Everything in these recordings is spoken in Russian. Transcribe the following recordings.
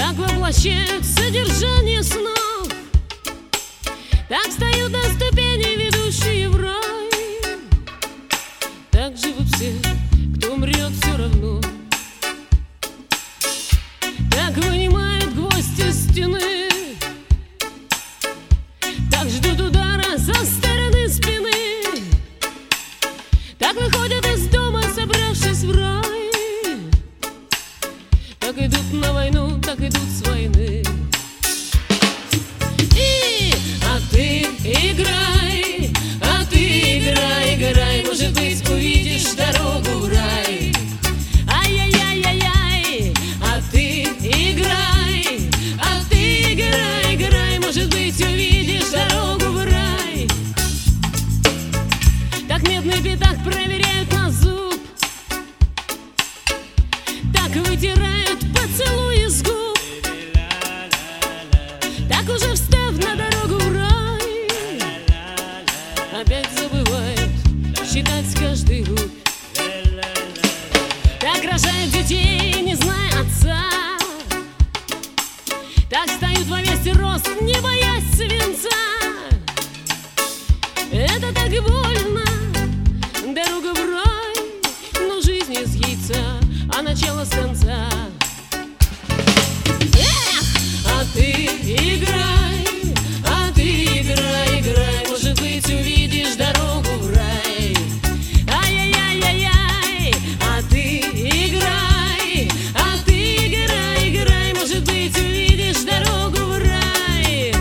так воплощают содержание снов, так встают на ступени, ведущие в рай. Так живут все, кто умрет все равно. Так вынимают гвоздь из стены, так ждут удара со стороны спины, так выходят из дома, собравшись в рай. Так идут на войну, так идут с войны. А ты играй, играй, может быть, увидишь дорогу в рай. Ай-яй-яй-яй-яй, а ты играй, играй, может быть, увидишь дорогу в рай. Так медный пятак проверяют на зуб, так вытирают поцелуи с губ, так уже встав на дорогу в рай, опять забывают считать каждый рубь. Так рожают детей, не зная отца, так встают во весь рост, не боясь свинца. Это так больно, дорога в рай, но жизнь из яйца, а начало с конца. А ты играй, играй, может быть, увидишь дорогу в рай. Ай-яй-яй-яй-яй, а ты играй, играй, может быть, увидишь дорогу в рай.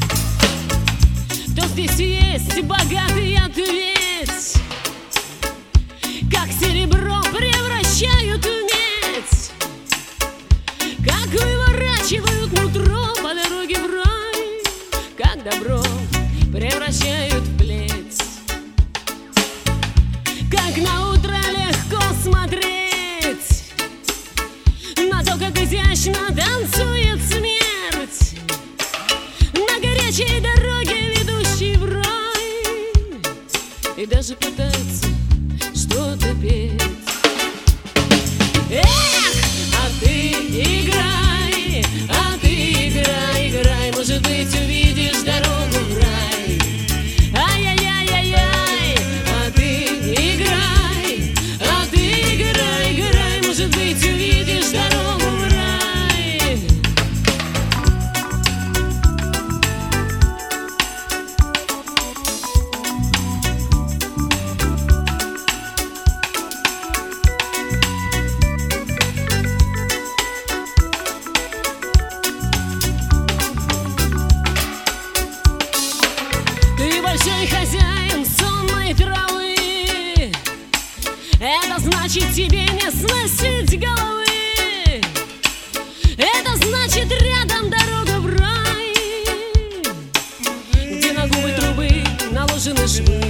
Кто здесь есть богатый ответь, как серебро превращают в медь, как выворачивают нутро по дороге в рай, как добро превращают в плеть, как на утро легко смотреть на то, как изящно танцует смерть на горячей дороге, ведущей в рай, и даже пытается что-то петь. А ты играй, играй, может быть, увидишь дорогу в рай. Ай-яй-яй-яй-яй, а ты играй, играй, может быть, увидишь дорогу в рай. Ты большой хозяин сонной травы, это значит тебе не сносить головы, это значит рядом дорога в рай, где на губы трубы наложены швы.